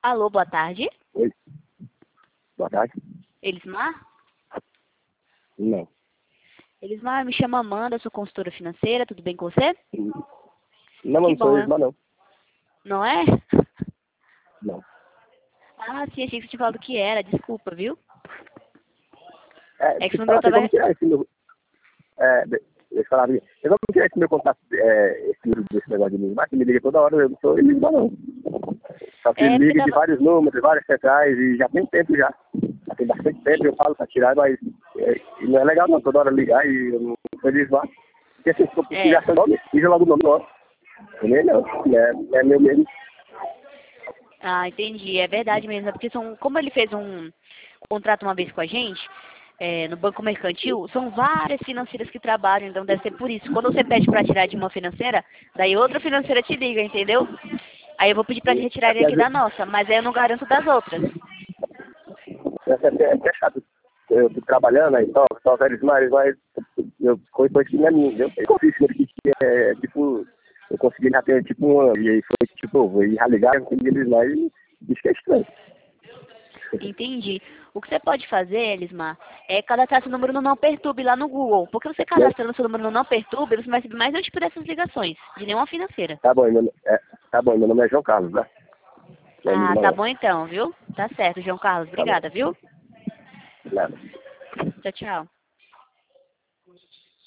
Alô, boa tarde. Oi, boa tarde. Elismar? Não. Elismar, me chama Amanda, sou consultora financeira, tudo bem com você? Não, Que não sou bom, Isma, não. não é? Não. Ah, sim, achei que você tinha falado que era, desculpa, viu? É, É que esse deixa eu número falar assim, tava... como tirar esse meu... Deixa eu falar assim, eu não tirar esse meu contato, esse número desse negócio de mim, mas que me liga toda hora, eu não sou Isma, não. Só que É, porque liga de tava... vários números, de várias centrais, e já tem tempo já. Já tem bastante tempo, eu falo pra tirar, mas e não é legal não, toda hora ligar e eu não sou de Isma. Porque assim, se eu É. precisar seu nome, diga logo o nome logo. Também não, é meu mesmo. Ah, entendi, é verdade mesmo, é porque como ele fez um contrato uma vez com a gente, no Banco Mercantil, são várias financeiras que trabalham, então deve ser por isso. Quando você pede para tirar de uma financeira, daí outra financeira te liga, entendeu? Aí eu vou pedir para E, retirar ele aqui da nossa, mas aí eu não garanto das outras. é até chato. Eu tô trabalhando aí, só velhos mas eu coisa que não é minha, entendeu? Eu fiz isso aqui que tipo, eu consegui já ter tipo um ano, e aí foi tipo, eu vou ir já ligar, eu consegui eles lá e disse que é estranho. Entendi. O que você pode fazer, Elismar, é cadastrar seu número no Não Perturbe lá no Google. Porque você Né? cadastrando seu número no Não Perturbe, você vai receber mais um tipo dessas ligações, de nenhuma financeira. Tá bom, meu nome é João Carlos, né? Não é Ah, Lisma, tá não. bom então, viu? Tá certo, João Carlos. Tá bom. Obrigada, viu? Nada. Tchau, tchau.